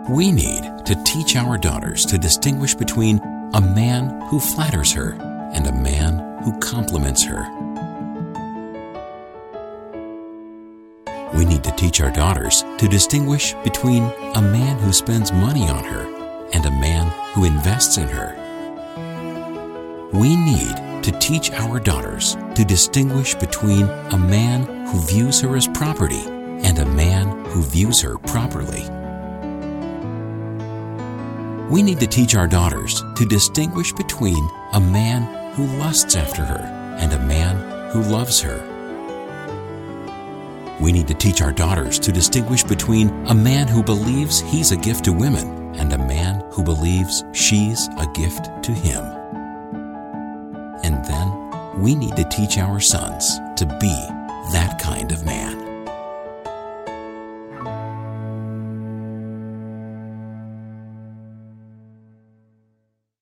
We need to teach our daughters to distinguish between a man who flatters her and a man who compliments her. We need to teach our daughters to distinguish between a man who spends money on her and a man who invests in her. We need to teach our daughters to distinguish between a man who views her as property and a man who views her properly. We need to teach our daughters to distinguish between a man who lusts after her and a man who loves her. We need to teach our daughters to distinguish between a man who believes he's a gift to women and a man who believes she's a gift to him. And then we need to teach our sons to be that kind of man.